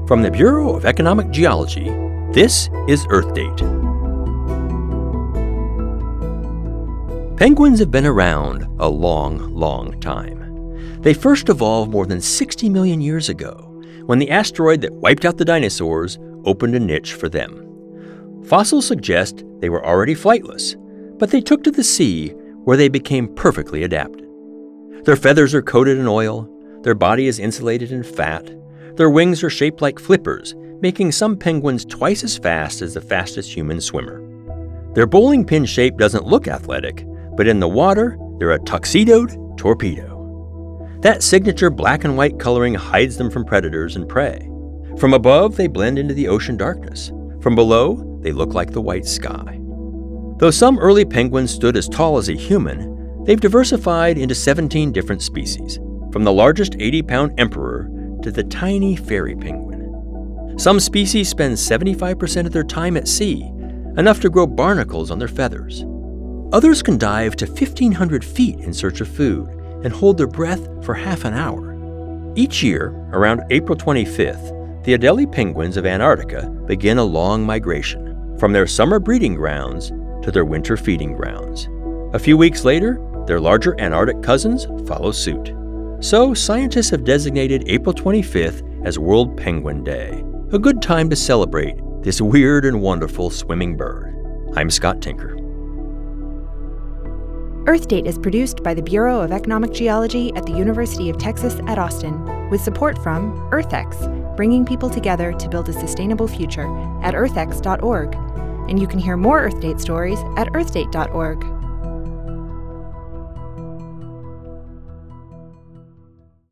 From the Bureau of Economic Geology, this is Earth Date. Penguins have been around a long, long time. They first evolved more than 60 million years ago, when the asteroid that wiped out the dinosaurs opened a niche for them. Fossils suggest they were already flightless, but they took to the sea where they became perfectly adapted. Their feathers are coated in oil, their body is insulated in fat, their wings are shaped like flippers, making some penguins twice as fast as the fastest human swimmer. Their bowling pin shape doesn't look athletic, but in the water, they're a tuxedoed torpedo. That signature black and white coloring hides them from predators and prey. From above, they blend into the ocean darkness. From below, they look like the white sky. Though some early penguins stood as tall as a human, they've diversified into 17 different species, from the largest 80-pound emperor to the tiny fairy penguin. Some species spend 75% of their time at sea, enough to grow barnacles on their feathers. Others can dive to 1,500 feet in search of food and hold their breath for half an hour. Each year, around April 25th, the Adelie penguins of Antarctica begin a long migration, from their summer breeding grounds to their winter feeding grounds. A few weeks later, their larger Antarctic cousins follow suit. So, scientists have designated April 25th as World Penguin Day, a good time to celebrate this weird and wonderful swimming bird. I'm Scott Tinker. Earth Date is produced by the Bureau of Economic Geology at the University of Texas at Austin, with support from EarthX, bringing people together to build a sustainable future at earthx.org. And you can hear more Earth Date stories at earthdate.org.